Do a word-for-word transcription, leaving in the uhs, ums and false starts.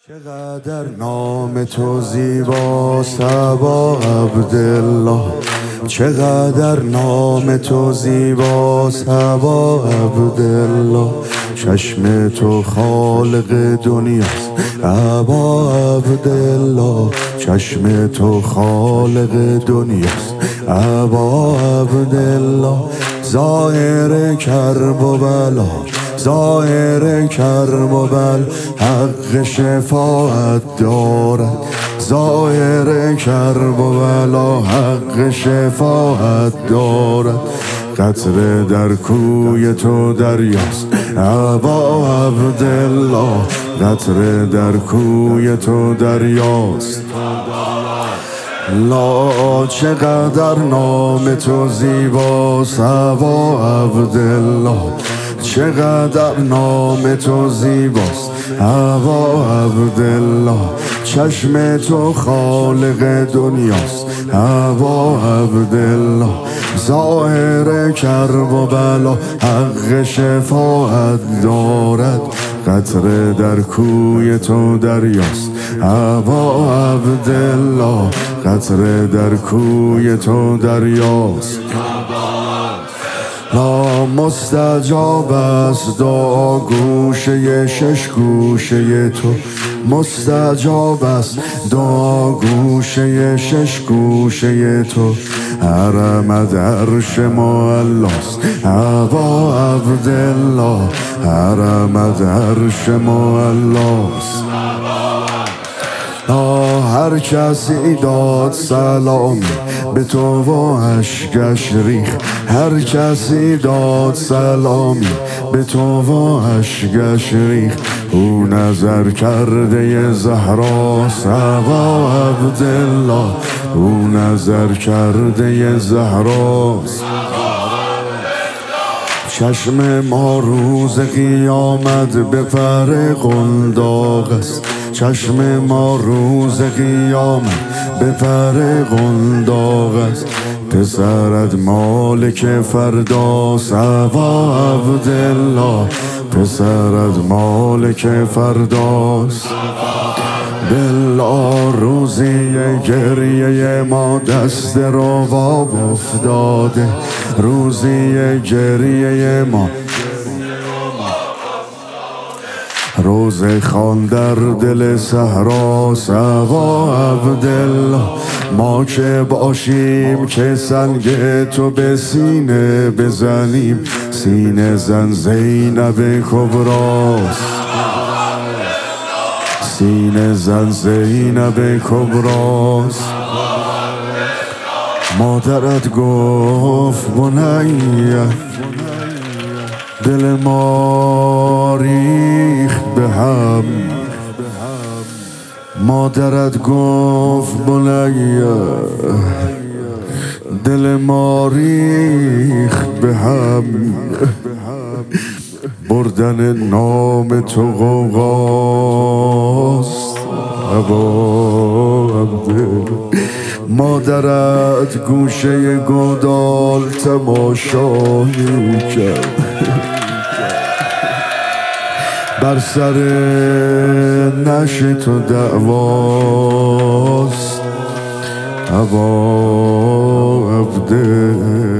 چقدر نام تو زیباست ابا عبدالله، چقدر نام تو زیباست ابا عبدالله. چشم تو خالق دنیاست ابا عبدالله، چشم تو خالق دنیاست ابا عبدالله. ظاهر کرب و بلا، ظاهر کرب و بلا حق شفاعت دارد، ظاهر کرب و بلا حق شفاعت دارد. قطره در کوی تو دریاست ابا عبدالله، قطره در کوی تو دریاست. لا چقدر نام تو زیباست ابا عبدالله، چقدر نام تو زیباست ابا عبدالله. چشم تو خالق دنیاست ابا عبدالله، ظاهر کرب و بلا حق شفاعت دارد. قطره در کوی تو دریاست ابا عبدالله، قطره در کوی تو دریاست. لا مستجاب است دعا گوشه شش گوشه تو، مستجاب است دعا گوشه شش گوشه تو. حرمت عرش معلاست ابا عبدالله، حرمت عرش معلاست. هر کسی داد سلامی به تو و اشکش ریخ، هر کسی داد سلامی به تو و اشکش ریخ. او نظر کرده زهراست ابا عبدالله، او نظر کرده زهراست. چشم ما روز قیامت به پر قنداق است، چشم ما روز قیامت به پر قنداق است. پسرت مالک فرداست ابا عبدالله، پسرت مالک فرداست. بالله روزی گریه ما دست رواب افتاده، روزی گریه ما روز خان در دل صحراست ابا عبدالله. ما که باشیم که سنگ تو به سینه بزنیم، سینه زن زینب کبراست، سینه زن زینب کبراست. مادرت گفت بنیه دل ما ریخت به هم، مادرت گفت بنیه دل ما ریخت به هم. بردن نام تو غوغاست ابا عبدالله. مادرت گوشه گودال تماشایی کرد، بر سر نش تو دعواست ابا عبدالله.